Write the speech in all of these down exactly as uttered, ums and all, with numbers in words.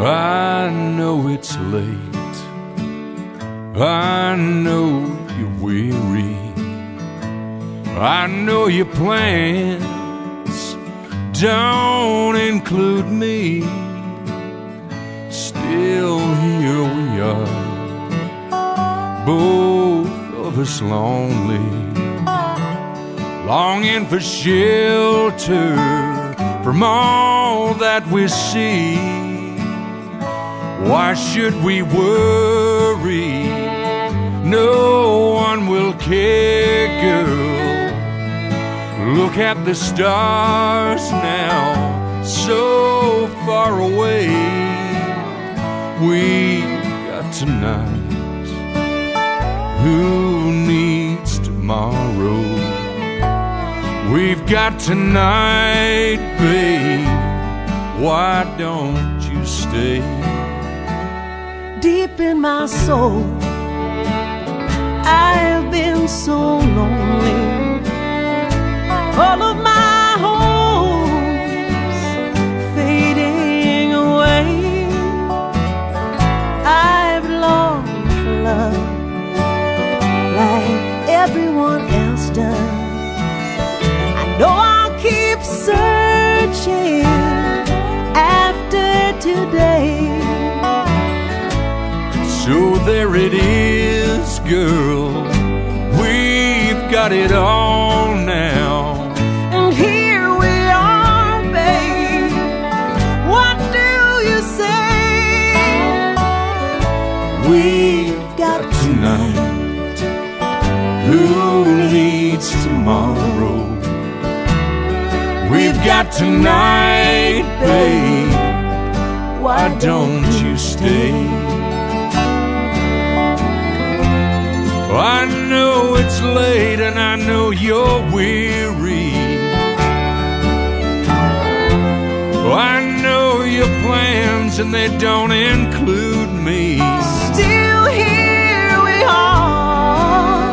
I know it's late, I know you're weary, I know your plans don't include me. Still here we are, both of us lonely, longing for shelter from all that we see. Why should we worry? No one will care, girl. Look at the stars now, so far away. We got tonight, who needs tomorrow? We've got tonight, babe, why don't you stay? Deep in my soul, I have been so lonely. All of my hopes fading away. I've longed for love like everyone else does. I know I'll keep searching after today. So there it is, girl, we've got it all now. And here we are, babe, what do you say? We've got tonight, who needs tomorrow? We've got tonight, babe, why don't you stay? I know it's late and I know you're weary. I know your plans and they don't include me. Still here we are,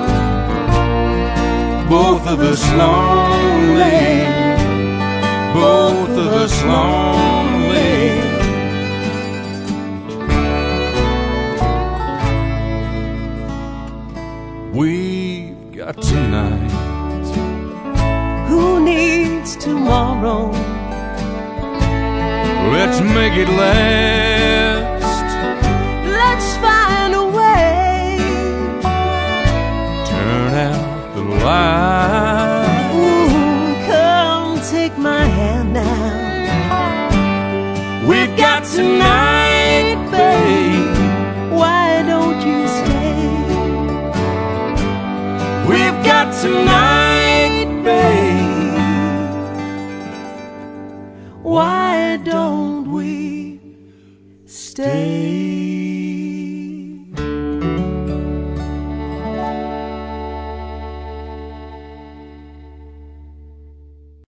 both of us lonely, both of us lonely. We've got tonight, who needs tomorrow? Let's make it last. Let's find a way. Turn out the light. Ooh, come take my hand now. We've got tonight, babe, why don't you stay? We've got tonight, babe, why don't we stay?